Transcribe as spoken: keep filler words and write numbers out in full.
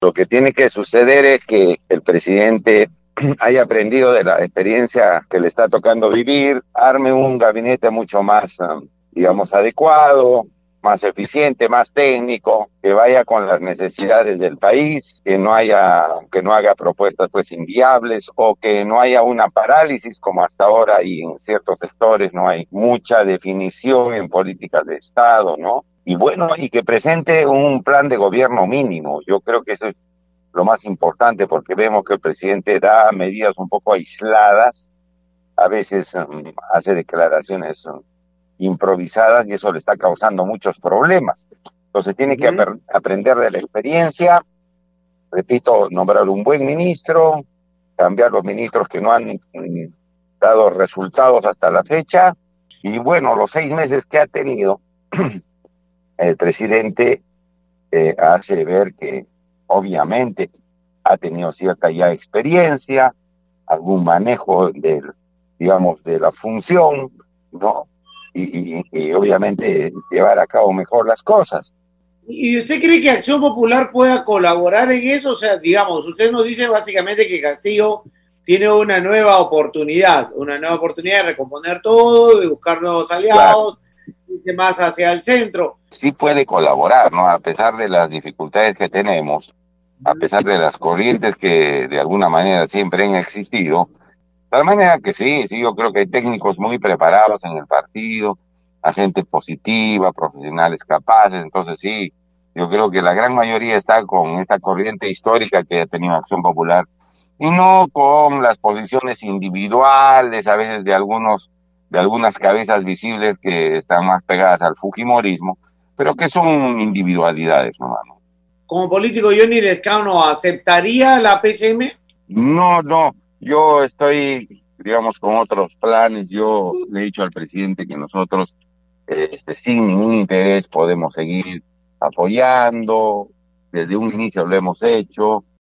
Lo que tiene que suceder es que el presidente haya aprendido de la experiencia que le está tocando vivir, arme un gabinete mucho más, um, digamos, adecuado, más eficiente, más técnico, que vaya con las necesidades del país, que no haya, que no haga propuestas pues inviables o que no haya una parálisis como hasta ahora y en ciertos sectores no hay mucha definición en políticas de Estado, ¿no? Y bueno, y que presente un plan de gobierno mínimo. Yo creo que eso es lo más importante porque vemos que el presidente da medidas un poco aisladas, a veces um, hace declaraciones um, improvisadas y eso le está causando muchos problemas. Entonces tiene que ap Uh-huh. aprender de la experiencia, repito, nombrar un buen ministro, cambiar los ministros que no han mm, dado resultados hasta la fecha y bueno, los seis meses que ha tenido el presidente eh, hace ver que obviamente ha tenido cierta ya experiencia, algún manejo del, digamos, de la función, ¿no? Y, y, y obviamente llevar a cabo mejor las cosas. ¿Y usted cree que Acción Popular pueda colaborar en eso? O sea, digamos, usted nos dice básicamente que Castillo tiene una nueva oportunidad, una nueva oportunidad de recomponer todo, de buscar nuevos Claro, aliados, irse más hacia el centro. sí puede colaborar, ¿no? A pesar de las dificultades que tenemos, a pesar de las corrientes que de alguna manera siempre han existido, de tal manera que sí, sí, yo creo que hay técnicos muy preparados en el partido, a gente positiva, profesionales capaces, entonces sí, yo creo que la gran mayoría está con esta corriente histórica que ha tenido Acción Popular y no con las posiciones individuales, a veces de algunos, de algunas cabezas visibles que están más pegadas al fujimorismo, pero que son individualidades, ¿no? Como político, Johnny Lescano aceptaría la P C M. No, no, yo estoy, digamos, con otros planes. Yo le he dicho al presidente que nosotros, eh, este, sin ningún interés, podemos seguir apoyando. Desde un inicio lo hemos hecho.